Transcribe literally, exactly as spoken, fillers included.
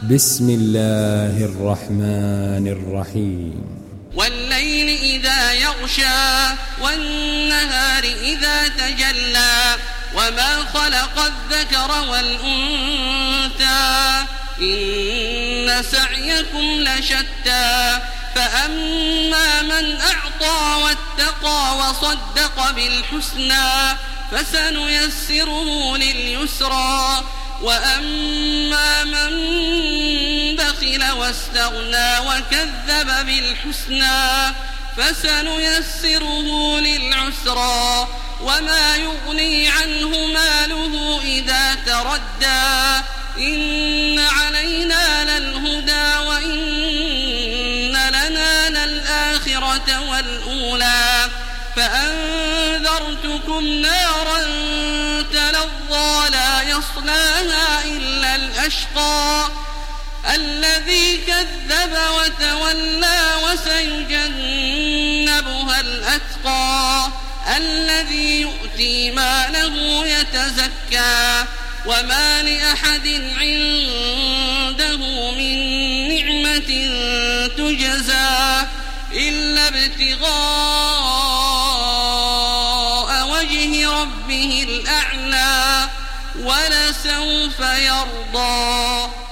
بسم الله الرحمن الرحيم والليل إذا يغشى والنهار إذا تجلى وما خلق الذكر والأنثى إن سعيكم لشتى فأما من أعطى واتقى وصدق بالحسنى فسنيسره لليسرى وأما من بخل واستغنى وكذب بالحسنى فسنيسره للعسرى وما يغني عنه ماله إذا تردى إن علينا للهدى وإن لنا للآخرة والأولى فأنذرتكم نارا تلظى لا يصلاها إلا الأشقى الذي كذب وتولى وسيجنبها الأتقى الذي يؤتي ماله يتزكى وما لأحد عنده من نعمة تجزى إلا ابتغاء وجه ربه الأعلى ولسوف يرضى.